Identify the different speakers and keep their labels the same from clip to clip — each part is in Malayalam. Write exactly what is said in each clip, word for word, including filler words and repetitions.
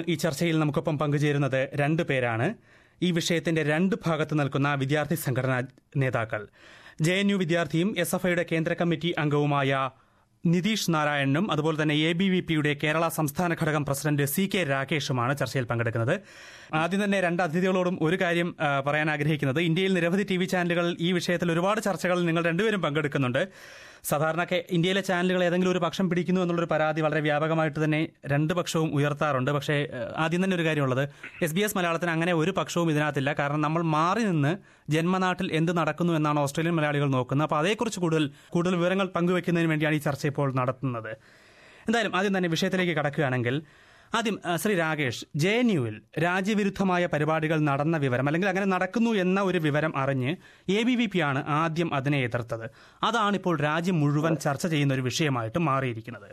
Speaker 1: ഈ ചർച്ചയിൽ നമുക്കൊപ്പം പങ്കുചേരുന്നത് രണ്ടു പേരാണ്. ഈ വിഷയത്തിന്റെ രണ്ട് ഭാഗത്ത് നിൽക്കുന്ന വിദ്യാർത്ഥി സംഘടനാ നേതാക്കൾ. ജെ എൻ യു വിദ്യാർത്ഥിയും എസ് എഫ് ഐയുടെ കേന്ദ്ര കമ്മിറ്റി അംഗവുമായ നിതീഷ് നാരായണനും അതുപോലെ തന്നെ എ ബി വി പിയുടെ കേരള സംസ്ഥാന ഘടകം പ്രസിഡന്റ് സി കെ രാകേഷുമാണ് ചർച്ചയിൽ പങ്കെടുക്കുന്നത്. ആദ്യം തന്നെ രണ്ട് അതിഥികളോടും ഒരു കാര്യം പറയാൻ ആഗ്രഹിക്കുന്നത്, ഇന്ത്യയിൽ നിരവധി ടി വി ചാനലുകൾ ഈ വിഷയത്തിൽ ഒരുപാട് ചർച്ചകൾ നിങ്ങൾ രണ്ടുപേരും പങ്കെടുക്കുന്നുണ്ട്. സാധാരണ ഇന്ത്യയിലെ ചാനലുകൾ ഏതെങ്കിലും ഒരു പക്ഷം പിടിക്കുന്നു എന്നുള്ളൊരു പരാതി വളരെ വ്യാപകമായിട്ട് തന്നെ രണ്ട് പക്ഷവും ഉയർത്താറുണ്ട്. പക്ഷേ ആദ്യം തന്നെ ഒരു കാര്യമുള്ളത്, എസ് ബി എസ് മലയാളത്തിന് അങ്ങനെ ഒരു പക്ഷവും ഇതിനകത്തില്ല. കാരണം നമ്മൾ മാറി നിന്ന് ജന്മനാട്ടിൽ എന്ത് നടക്കുന്നു എന്നാണ് ഓസ്ട്രേലിയൻ മലയാളികൾ നോക്കുന്നത്. അപ്പോൾ അതേക്കുറിച്ച് കൂടുതൽ കൂടുതൽ വിവരങ്ങൾ പങ്കുവെക്കുന്നതിന് വേണ്ടിയാണ് ഈ ചർച്ച ഇപ്പോൾ നടത്തുന്നത്. എന്തായാലും ആദ്യം തന്നെ വിഷയത്തിലേക്ക് കടക്കുകയാണെങ്കിൽ, ആദ്യം ശ്രീ രാകേഷ്, ജെ എൻ യുവിൽ രാജ്യവിരുദ്ധമായ പരിപാടികൾ നടന്ന വിവരം അല്ലെങ്കിൽ അങ്ങനെ നടക്കുന്നു എന്ന ഒരു വിവരം അറിഞ്ഞ് എ ബി വി പി ആണ് ആദ്യം അതിനെ എതിർത്തത്. അതാണിപ്പോൾ രാജ്യം മുഴുവൻ ചർച്ച ചെയ്യുന്ന ഒരു വിഷയമായിട്ട് മാറിയിരിക്കുന്നത്.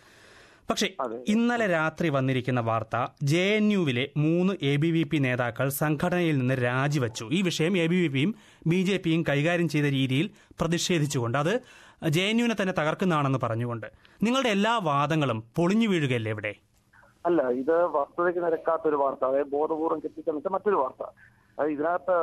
Speaker 1: പക്ഷേ ഇന്നലെ രാത്രി വന്നിരിക്കുന്ന വാർത്ത, ജെ എൻ യുവിലെ മൂന്ന് എ ബി വി പി നേതാക്കൾ സംഘടനയിൽ നിന്ന് രാജിവെച്ചു. ഈ വിഷയം എ ബി വി പിയും ബി ജെ പിയും കൈകാര്യം ചെയ്ത രീതിയിൽ പ്രതിഷേധിച്ചുകൊണ്ട്, അത് ജെ എൻ യുവിനെ തന്നെ തകർക്കുന്നതാണെന്ന് പറഞ്ഞുകൊണ്ട്. നിങ്ങളുടെ എല്ലാ വാദങ്ങളും പൊളിഞ്ഞു വീഴുകയല്ലേ ഇവിടെ?
Speaker 2: അല്ല, ഇത് വസ്തുതയ്ക്ക് നിരക്കാത്തൊരു വാർത്ത, അതായത് ബോധപൂർവ്വം കെട്ടിച്ചമച്ച മറ്റൊരു വാർത്ത. അതായത് ഇതിനകത്ത്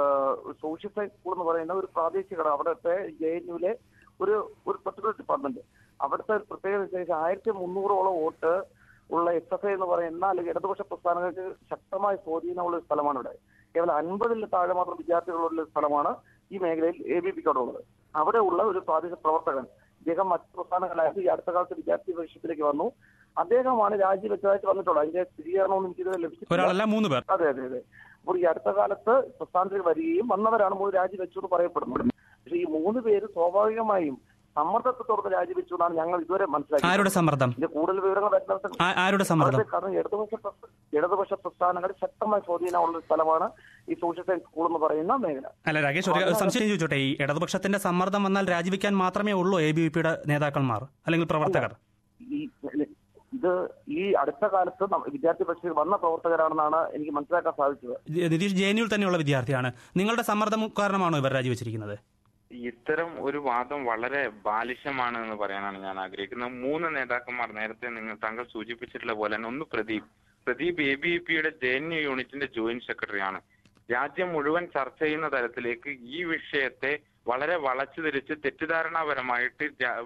Speaker 2: സോഷ്യൽ സയൻസ് സ്കൂൾ എന്ന് പറയുന്ന ഒരു പ്രാദേശിക അവിടുത്തെ ജെ എൻ യുവിലെ ഒരു ഒരു പർട്ടിക്കുലർ ഡിപ്പാർട്ട്മെന്റ്, അവിടുത്തെ ഒരു പ്രത്യേകത വെച്ചാൽ ആയിരത്തി മുന്നൂറോളം വോട്ട് ഉള്ള എസ് എഫ് ഐ എന്ന് പറയുന്ന അല്ലെങ്കിൽ ഇടതുപക്ഷ പ്രസ്ഥാനങ്ങൾക്ക് ശക്തമായ സ്വാധീനമുള്ള ഒരു സ്ഥലമാണ് ഇവിടെ. കേവലം അൻപതിൽ താഴെ മാത്രം വിദ്യാർത്ഥികളുള്ള സ്ഥലമാണ് ഈ മേഖലയിൽ എ ബി പിക്ക് ഉള്ളത്. അവിടെ ഉള്ള ഒരു പ്രാദേശിക പ്രവർത്തകൻ, അദ്ദേഹം മറ്റു പ്രസ്ഥാനങ്ങളായിട്ട് ഈ അടുത്ത കാലത്ത് വിദ്യാർത്ഥി പരിഷത്തിലേക്ക് വന്നു. അദ്ദേഹമാണ് രാജിവെച്ചതായിട്ട് വന്നിട്ടുള്ളത്. അതിന്റെ സ്ഥിരീകരണമൊന്നും എനിക്കിത് ലഭിച്ചിട്ടില്ല. അതെ അതെ അതെ അപ്പോൾ ഈ അടുത്ത കാലത്ത് പ്രസ്ഥാനത്തിൽ വരികയും വന്നവരാണ് മൂന്ന് രാജിവെച്ചു എന്ന് പറയപ്പെടുന്നത്. പക്ഷെ ഈ മൂന്ന് പേര് സ്വാഭാവികമായും സമ്മർദ്ദത്തെ തുടർന്ന് രാജിവെച്ചു എന്നാണ് ഞങ്ങൾ ഇതുവരെ മനസ്സിലാക്കിയത്.
Speaker 1: ആരുടെ സമ്മർദ്ദം?
Speaker 2: ഇതിന്റെ കൂടുതൽ വിവരങ്ങൾ വരുന്നത് കാരണം ഇടതുപക്ഷ ഇടതുപക്ഷ പ്രസ്ഥാനങ്ങളിൽ ശക്തമായ സ്വാധീനമുള്ള സ്ഥലമാണ് ഈ സോഷ്യൽ സയൻസ് സ്കൂൾ എന്ന് പറയുന്ന മേഖല.
Speaker 1: അല്ല രാകേഷ്, ഒരു സംശയം ചോദിച്ചോട്ടെ, ഈ ഇടതുപക്ഷത്തിന്റെ സമ്മർദ്ദം വന്നാൽ രാജിവെക്കാൻ മാത്രമേ ഉള്ളൂ എ ബി വി പിയുടെ നേതാക്കന്മാർ അല്ലെങ്കിൽ പ്രവർത്തകർ?
Speaker 2: ഇത് ഈ അടുത്ത കാലത്ത് വിദ്യാർത്ഥി പക്ഷേ വന്ന പ്രവർത്തകരാണെന്നാണ് എനിക്ക് മനസ്സിലാക്കാൻ സാധിച്ചത്.
Speaker 1: നിതീഷ് ജെ എൻ യുവിൽ തന്നെയുള്ള വിദ്യാർത്ഥിയാണ്. നിങ്ങളുടെ സമ്മർദ്ദം കാരണമാണോ ഇവർ രാജിവെച്ചിരിക്കുന്നത്?
Speaker 3: ഇത്തരം ഒരു വാദം വളരെ ബാലിശമാണ് എന്ന് പറയാനാണ് ഞാൻ ആഗ്രഹിക്കുന്നത്. മൂന്ന് നേതാക്കന്മാർ, നേരത്തെ നിങ്ങൾ താങ്കൾ സൂചിപ്പിച്ചിട്ടുള്ള പോലെ തന്നെ, ഒന്ന് Pradeep Pradeep A B V പിയുടെ ജെ എൻ യു യൂണിറ്റിന്റെ ജോയിന്റ് സെക്രട്ടറിയാണ്. രാജ്യം മുഴുവൻ ചർച്ച ചെയ്യുന്ന തരത്തിലേക്ക് ഈ വിഷയത്തെ വളരെ വളച്ചു തിരിച്ച് തെറ്റിദ്ധാരണാപരമായിട്ട്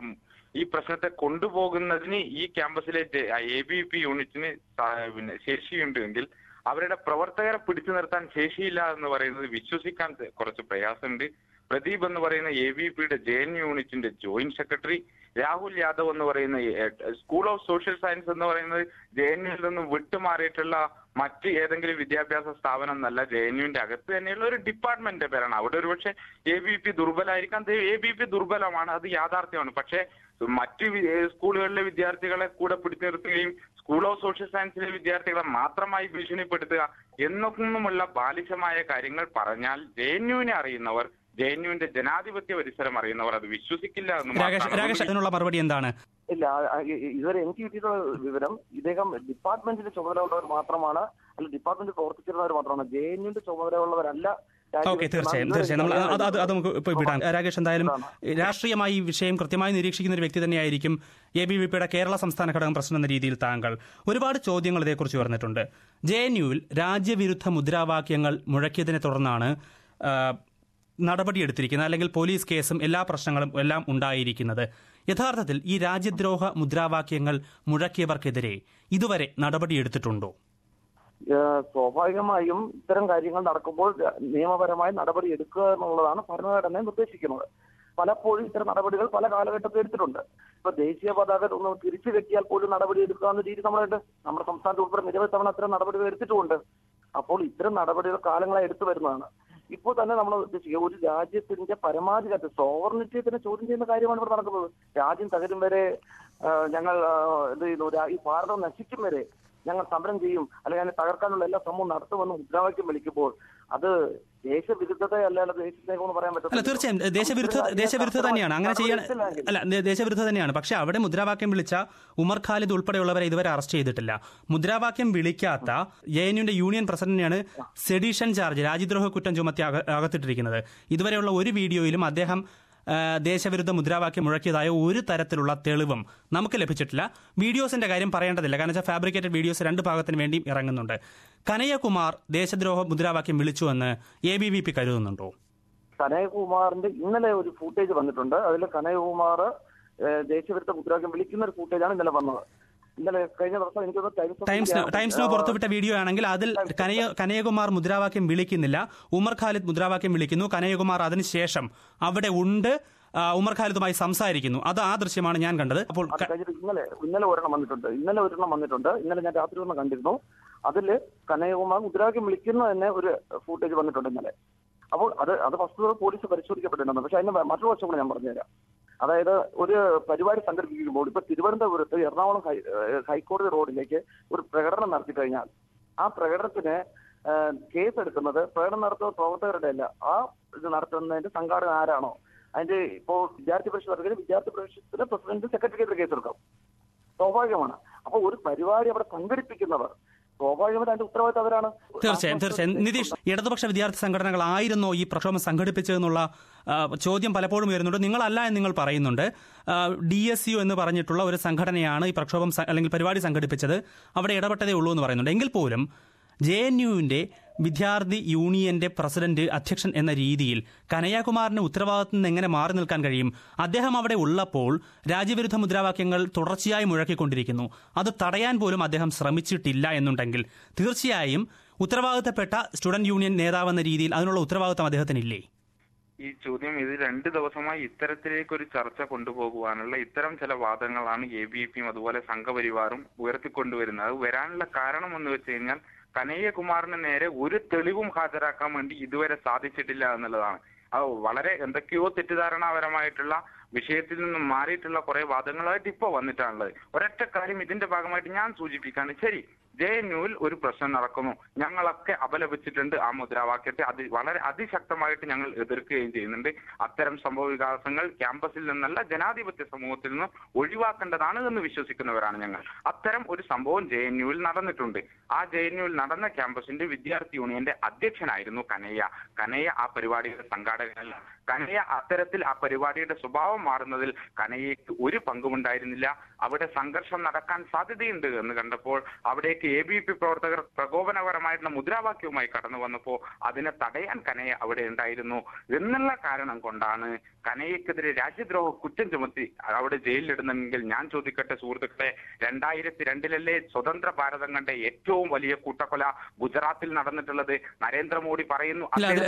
Speaker 3: ഈ പ്രശ്നത്തെ കൊണ്ടുപോകുന്നതിന് ഈ ക്യാമ്പസിലെ എ ബി വി പി യൂണിറ്റിന് പിന്നെ ശേഷിയുണ്ടെങ്കിൽ അവരുടെ പ്രവർത്തകരെ പിടിച്ചു നിർത്താൻ ശേഷിയില്ല എന്ന് പറയുന്നത് വിശ്വസിക്കാൻ കുറച്ച് പ്രയാസമുണ്ട്. പ്രദീപ് എന്ന് പറയുന്ന എ ബി വി പിയുടെ ജെ എൻ യൂണിറ്റിന്റെ ജോയിന്റ് സെക്രട്ടറി, രാഹുൽ യാദവ് എന്ന് പറയുന്ന സ്കൂൾ ഓഫ് സോഷ്യൽ സയൻസ് എന്ന് പറയുന്നത് ജെ എൻ യുവിൽ നിന്നും വിട്ടുമാറിയിട്ടുള്ള മറ്റ് ഏതെങ്കിലും വിദ്യാഭ്യാസ സ്ഥാപനം എന്നല്ല, ജെ എൻ യുവിന്റെ അകത്ത് തന്നെയുള്ള ഒരു ഡിപ്പാർട്ട്മെന്റിന്റെ പേരാണ്. അവിടെ ഒരു പക്ഷേ എ ബി വി പി ദുർബലമായിരിക്കാം, എ ബി വി പി ദുർബലമാണ്, അത് യാഥാർത്ഥ്യമാണ്. പക്ഷേ മറ്റ് സ്കൂളുകളിലെ വിദ്യാർത്ഥികളെ കൂടെ പിടിച്ചു നിർത്തുകയും സ്കൂൾ ഓഫ് സോഷ്യൽ സയൻസിലെ വിദ്യാർത്ഥികളെ മാത്രമായി ഭീഷണിപ്പെടുത്തുക എന്നൊന്നുമുള്ള ബാലിശമായ കാര്യങ്ങൾ പറഞ്ഞാൽ ജെ എൻ യുവിനെ അറിയുന്നവർ, ജെ എൻ യുവിന്റെ ജനാധിപത്യ പരിസരം അറിയുന്നവർ അത് വിശ്വസിക്കില്ല
Speaker 1: എന്ന് മറുപടി എന്താണ്?
Speaker 2: ഇല്ല, ഇതുവരെ എനിക്ക് കിട്ടിയിട്ടുള്ള വിവരം, ഇദ്ദേഹം ഡിപ്പാർട്ട്മെന്റിന്റെ ചുമതലയുള്ളവർ മാത്രമാണ്, അല്ല ഡിപ്പാർട്ട്മെന്റിൽ പ്രവർത്തിച്ചിരുന്നവർ മാത്രമാണ്, ജെ എൻ യുവിന്റെ ചുമതലയുള്ളവരല്ല.
Speaker 1: ഓക്കെ, തീർച്ചയായും തീർച്ചയായും നമ്മൾ അത് അത് നമുക്ക് ഇപ്പോൾ വിടാം. രാകേഷ്, എന്തായാലും രാഷ്ട്രീയമായി ഈ വിഷയം കൃത്യമായി നിരീക്ഷിക്കുന്ന ഒരു വ്യക്തി തന്നെയായിരിക്കും എ ബി വി പിയുടെ കേരള സംസ്ഥാന ഘടകം പ്രസിഡന്റ് എന്ന രീതിയിൽ താങ്കൾ. ഒരുപാട് ചോദ്യങ്ങൾ ഇതേക്കുറിച്ച് പറഞ്ഞിട്ടുണ്ട്. ജെ എൻ യുവിൽ രാജ്യവിരുദ്ധ മുദ്രാവാക്യങ്ങൾ മുഴക്കിയതിനെ തുടർന്നാണ് നടപടിയെടുത്തിരിക്കുന്നത്, അല്ലെങ്കിൽ പോലീസ് കേസും എല്ലാ പ്രശ്നങ്ങളും എല്ലാം ഉണ്ടായിരിക്കുന്നത്. യഥാർത്ഥത്തിൽ ഈ രാജ്യദ്രോഹ മുദ്രാവാക്യങ്ങൾ മുഴക്കിയവർക്കെതിരെ ഇതുവരെ നടപടിയെടുത്തിട്ടുണ്ടോ?
Speaker 2: സ്വാഭാവികമായും ഇത്തരം കാര്യങ്ങൾ നടക്കുമ്പോൾ നിയമപരമായി നടപടി എടുക്കുക എന്നുള്ളതാണ് ഭരണഘടന നിർദ്ദേശിക്കുന്നത്. പലപ്പോഴും ഇത്തരം നടപടികൾ പല കാലഘട്ടത്തിൽ എടുത്തിട്ടുണ്ട്. ഇപ്പൊ ദേശീയ പതാക ഒന്ന് തിരിച്ചു കെട്ടിയാൽ പോലും നടപടി എടുക്കുക എന്ന രീതി നമ്മളുണ്ട്. നമ്മുടെ സംസ്ഥാനത്ത് ഉൾപ്പെടെ നിരവധി തവണ അത്തരം നടപടികൾ എടുത്തിട്ടുമുണ്ട്. അപ്പോൾ ഇത്തരം നടപടികൾ കാലങ്ങളായി എടുത്തു വരുന്നതാണ്. ഇപ്പോൾ തന്നെ നമ്മൾ ഉദ്ദേശിക്കുക ഒരു രാജ്യത്തിന്റെ പരമാധികാരത്തെ സോവർണിറ്റിയെ തന്നെ ചോദ്യം ചെയ്യുന്ന കാര്യമാണ് ഇവിടെ നടക്കുന്നത്. രാജ്യം തകരും വരെ ഞങ്ങൾ എന്ത് ചെയ്യുന്നു, ഈ ഭാരതം നശിക്കും വരെ ഞങ്ങൾ സമരം ചെയ്യും, അല്ലെങ്കിൽ അതിനെ തകർക്കാനുള്ള എല്ലാ ശ്രമവും നടത്തുമെന്ന് മുദ്രാവാക്യം വിളിക്കുമ്പോൾ അത് ദേശവിരുദ്ധത അല്ലാതെ ദേശസ്നേഹം എന്ന് പറയാൻ പറ്റില്ല.
Speaker 1: അല്ല, തീർച്ചയായും ദേശവിരുദ്ധ ദേശവിരുദ്ധ തന്നെയാണ്. അങ്ങനെ ചെയ്യാൻ അല്ല ദേശവിരുദ്ധ തന്നെയാണ്. പക്ഷെ അവിടെ മുദ്രാവാക്യം വിളിച്ച ഉമർ ഖാലിദ് ഉൾപ്പെടെയുള്ളവരെ ഇതുവരെ അറസ്റ്റ് ചെയ്തിട്ടില്ല. മുദ്രാവാക്യം വിളിക്കാത്ത ജെ എൻ യുവിന്റെ യൂണിയൻ പ്രസിഡന്റിനെയാണ് സെഡിഷൻ ചാർജ്, രാജ്യദ്രോഹ കുറ്റം ചുമത്തി അകത്തിട്ടിരിക്കുന്നത്. ഇതുവരെയുള്ള ഒരു വീഡിയോയിലും അദ്ദേഹം ദേശവിരുദ്ധ മുദ്രാവാക്യം മുഴക്കിയതായ ഒരു തരത്തിലുള്ള തെളിവും നമുക്ക് ലഭിച്ചിട്ടില്ല. വീഡിയോസിന്റെ കാര്യം പറയേണ്ടതില്ല, കാരണം വെച്ചാൽ ഫാബ്രിക്കേറ്റഡ് വീഡിയോസ് രണ്ട് ഭാഗത്തിന് വേണ്ടിയും ഇറങ്ങുന്നുണ്ട്. കനയ്യകുമാർ ദേശദ്രോഹ മുദ്രാവാക്യം വിളിച്ചുവെന്ന് എ ബി വി പി കരുതുന്നുണ്ടോ?
Speaker 2: കനയ്യകുമാറിന്റെ ഇന്നലെ ഒരു ഫൂട്ടേജ് വന്നിട്ടുണ്ട്. അതിൽ കനയ്യകുമാർ ദേശവിരുദ്ധ മുദ്രാവാക്യം വിളിക്കുന്ന ഒരു ഫൂട്ടേജാണ് ഇന്നലെ വന്നത്. ഇന്നലെ കഴിഞ്ഞ ദിവസം എനിക്ക്
Speaker 1: ടൈംസ് ടൈംസ് നോ പുറത്തുവിട്ട വീഡിയോ ആണെങ്കിൽ അതിൽ കനയ കനയ്യകുമാർ മുദ്രാവാക്യം വിളിക്കുന്നില്ല, ഉമർ ഖാലിദ് മുദ്രാവാക്യം വിളിക്കുന്നു. കനയ്യകുമാർ അതിനുശേഷം അവിടെ ഉണ്ട്, ഉമർ ഖാലിദുമായി സംസാരിക്കുന്നു. അത് ആ ദൃശ്യമാണ് ഞാൻ കണ്ടത്. അപ്പോൾ
Speaker 2: ഇന്നലെ ഇന്നലെ ഒരെണ്ണം വന്നിട്ടുണ്ട് ഇന്നലെ ഒരെണ്ണം വന്നിട്ടുണ്ട് ഇന്നലെ ഞാൻ രാത്രി ഒന്ന് കണ്ടിരുന്നു. അതിൽ കനയ്യകുമാർ മുദ്രാവാക്യം വിളിക്കുന്ന തന്നെ ഒരു ഫൂട്ടേജ് വന്നിട്ടുണ്ട് ഇന്നലെ. അപ്പോൾ അത് അത് വസ്തുത പോലീസ് പരിശോധിക്കപ്പെട്ടിട്ടുണ്ട്. പക്ഷെ അതിന് മറ്റൊരു വശം കൂടെ ഞാൻ പറഞ്ഞുതരാം. അതായത് ഒരു പരിപാടി സംഘടിപ്പിക്കുമ്പോൾ ഇപ്പൊ തിരുവനന്തപുരത്ത് എറണാകുളം ഹൈ ഹൈക്കോടതി റോഡിലേക്ക് ഒരു പ്രകടനം നടത്തി കഴിഞ്ഞാൽ ആ പ്രകടനത്തിന് കേസെടുക്കുന്നത് പ്രകടനം നടത്തുന്ന പ്രവർത്തകരുടെ അല്ല, ആ ഇത് നടത്തുന്നതിന്റെ സംഘാടക ആരാണോ അതിന്റെ ഇപ്പോൾ വിദ്യാർത്ഥി പരിഷത്ത് വിദ്യാർത്ഥി പരിഷത്തിന്റെ പ്രസിഡന്റ് സെക്രട്ടറിക്ക് കേസെടുക്കാം, സ്വാഭാവികമാണ്. അപ്പൊ ഒരു പരിപാടി അവിടെ സംഘടിപ്പിക്കുന്നവർ സ്വാഭാവികമായിട്ട് അതിന്റെ ഉത്തരവാദിത്തം അവരാണ്.
Speaker 1: തീർച്ചയായും തീർച്ചയായും നിതീഷ്, ഇടതുപക്ഷ വിദ്യാർത്ഥി സംഘടനകളായിരുന്നോ ഈ പ്രക്ഷോഭം സംഘടിപ്പിച്ചതെന്നുള്ള ചോദ്യം പലപ്പോഴും വരുന്നുണ്ട്. നിങ്ങളല്ല എന്ന് നിങ്ങൾ പറയുന്നുണ്ട്. ഡി എസ് യു എന്ന് പറഞ്ഞിട്ടുള്ള ഒരു സംഘടനയാണ് ഈ പ്രക്ഷോഭം അല്ലെങ്കിൽ പരിപാടി സംഘടിപ്പിച്ചത്, അവിടെ ഇടപെട്ടതേ ഉള്ളൂ എന്ന് പറയുന്നുണ്ട്. എങ്കിൽ പോലും ജെ എൻ യുവിന്റെ വിദ്യാർത്ഥി യൂണിയന്റെ പ്രസിഡന്റ് അധ്യക്ഷൻ എന്ന രീതിയിൽ കനയ്യകുമാറിന്റെ ഉത്തരവാദിത്തത്തിൽ നിന്ന് എങ്ങനെ മാറി നിൽക്കാൻ കഴിയും? അദ്ദേഹം അവിടെ ഉള്ളപ്പോൾ രാജ്യവിരുദ്ധ മുദ്രാവാക്യങ്ങൾ തുടർച്ചയായി മുഴക്കിക്കൊണ്ടിരിക്കുന്നു. അത് തടയാൻ പോലും അദ്ദേഹം ശ്രമിച്ചിട്ടില്ല എന്നുണ്ടെങ്കിൽ തീർച്ചയായും ഉത്തരവാദിത്തപ്പെട്ട സ്റ്റുഡന്റ് യൂണിയൻ നേതാവെന്ന രീതിയിൽ അതിനുള്ള ഉത്തരവാദിത്തം അദ്ദേഹത്തിനില്ലേ?
Speaker 3: ഈ ചോദ്യം ഇത് രണ്ട് ദിവസമായി ഇത്തരത്തിലേക്ക് ഒരു ചർച്ച കൊണ്ടുപോകുവാനുള്ള ഇത്തരം ചില വാദങ്ങളാണ് എ ബി വി പിയും അതുപോലെ സംഘപരിവാറും ഉയർത്തിക്കൊണ്ടുവരുന്നത്. അത് വരാനുള്ള കാരണം എന്ന് വെച്ച് കഴിഞ്ഞാൽ കനയ്യകുമാറിന് നേരെ ഒരു തെളിവും ഹാജരാക്കാൻ വേണ്ടി ഇതുവരെ സാധിച്ചിട്ടില്ല എന്നുള്ളതാണ്. അത് വളരെ എന്തൊക്കെയോ തെറ്റിദ്ധാരണാപരമായിട്ടുള്ള വിഷയത്തിൽ നിന്നും മാറിയിട്ടുള്ള കുറെ വാദങ്ങളായിട്ട് ഇപ്പോൾ വന്നിട്ടാണുള്ളത്. ഒരൊറ്റ കാര്യം ഇതിന്റെ ഭാഗമായിട്ട് ഞാൻ സൂചിപ്പിക്കാണ്. ശരി, ജെ എൻ യുവിൽ ഒരു പ്രശ്നം നടക്കുന്നു, ഞങ്ങളൊക്കെ അപലപിച്ചിട്ടുണ്ട് ആ മുദ്രാവാക്യത്തെ, അത് വളരെ അതിശക്തമായിട്ട് ഞങ്ങൾ എതിർക്കുകയും ചെയ്യുന്നുണ്ട്. അത്തരം സംഭവ വികാസങ്ങൾ ക്യാമ്പസിൽ നിന്നല്ല ജനാധിപത്യ സമൂഹത്തിൽ നിന്ന് ഒഴിവാക്കേണ്ടതാണ് എന്ന് വിശ്വസിക്കുന്നവരാണ് ഞങ്ങൾ. അത്തരം ഒരു സംഭവം ജെ എൻ യുവിൽ നടന്നിട്ടുണ്ട്. ആ ജെ എൻ യുവിൽ നടന്ന ക്യാമ്പസിന്റെ വിദ്യാർത്ഥി യൂണിയന്റെ അധ്യക്ഷനായിരുന്നു കനയ്യ. കനയ്യ ആ പരിപാടിയുടെ സംഘാടകനല്ല. കനയ്യ അത്തരത്തിൽ ആ പരിപാടിയുടെ സ്വഭാവം മാറുന്നതിൽ കനയ്യക്ക് ഒരു പങ്കുമുണ്ടായിരുന്നില്ല. അവിടെ സംഘർഷം നടക്കാൻ സാധ്യതയുണ്ട് എന്ന് കണ്ടപ്പോൾ അവിടേക്ക് എ ബി വി പി പ്രവർത്തകർ പ്രകോപനപരമായിട്ടുള്ള മുദ്രാവാക്യവുമായി കടന്നു വന്നപ്പോൾ അതിനെ തടയാൻ കനയ്യ അവിടെ ഉണ്ടായിരുന്നു എന്നുള്ള കാരണം കൊണ്ടാണ് കനയ്യക്കെതിരെ രാജ്യദ്രോഹ കുറ്റം ചുമത്തി അവിടെ ജയിലിലിടുന്നെങ്കിൽ ഞാൻ ചോദിക്കട്ടെ സുഹൃത്തുക്കളെ, രണ്ടായിരത്തി രണ്ടിലല്ലേ സ്വതന്ത്ര ഭാരതം കണ്ട ഏറ്റവും വലിയ കൂട്ടക്കൊല ഗുജറാത്തിൽ നടന്നിട്ടുള്ളത്? നരേന്ദ്രമോദി പറയുന്നു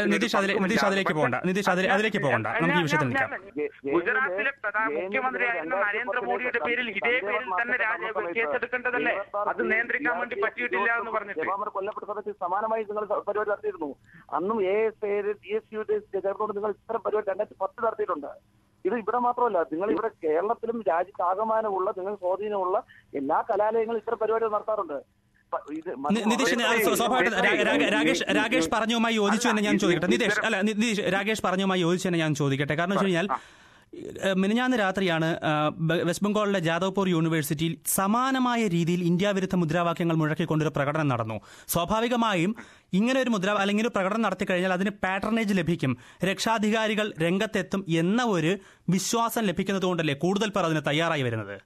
Speaker 3: ഗുജറാത്തിലെ മുഖ്യമന്ത്രിയായിരുന്ന നരേന്ദ്രമോദിയുടെ പേരിൽ ഇതേ പേരിൽ തന്നെ കേസെടുക്കേണ്ടതല്ലേ? അത് നിയന്ത്രിക്കാൻ വേണ്ടി പറ്റിയിട്ടില്ല എന്ന് പറഞ്ഞിട്ട്
Speaker 2: കൊല്ലപ്പെട്ട സമയത്ത് സമാനമായി നിങ്ങൾ പരിപാടി നടത്തിയിരുന്നു. അന്നും A S A D S U ചേർന്നുകൊണ്ട് നിങ്ങൾ ഇത്തരം പരിപാടി രണ്ടായിരത്തി പത്ത് നടത്തിയിട്ടുണ്ട്. ഇത് ഇവിടെ മാത്രമല്ല, നിങ്ങൾ ഇവിടെ കേരളത്തിലും രാജ്യത്താകമാനമുള്ള നിങ്ങൾ സ്വാധീനമുള്ള എല്ലാ കലാലയങ്ങളും ഇത്തരം പരിപാടികൾ നടത്താറുണ്ട്.
Speaker 1: നിതീഷ്, രാകേഷ് രാകേഷ് പറഞ്ഞുമായി യോജിച്ചു എന്ന് ഞാൻ ചോദിക്കട്ടെ. നിതീഷ് അല്ല നിതീഷ് രാകേഷ് പറഞ്ഞുമായി യോജിച്ചു എന്ന് ഞാൻ ചോദിക്കട്ടെ. കാരണം വെച്ച് കഴിഞ്ഞാൽ മിനിഞ്ഞാന്ന് രാത്രിയാണ് വെസ്റ്റ് ബംഗാളിലെ ജാദവ്പൂർ യൂണിവേഴ്സിറ്റിയിൽ സമാനമായ രീതിയിൽ ഇന്ത്യ വിരുദ്ധ മുദ്രാവാക്യങ്ങൾ മുഴക്കിക്കൊണ്ടൊരു പ്രകടനം നടന്നു. സ്വാഭാവികമായും ഇങ്ങനെ ഒരു മുദ്ര അല്ലെങ്കിൽ ഒരു പ്രകടനം നടത്തി കഴിഞ്ഞാൽ അതിന് പാറ്റർനേജ് ലഭിക്കും, രക്ഷാധികാരികൾ രംഗത്തെത്തും എന്ന ഒരു വിശ്വാസം ലഭിക്കുന്നത് കൊണ്ടല്ലേ കൂടുതൽ പേർ അതിന് തയ്യാറായി വരുന്നത്?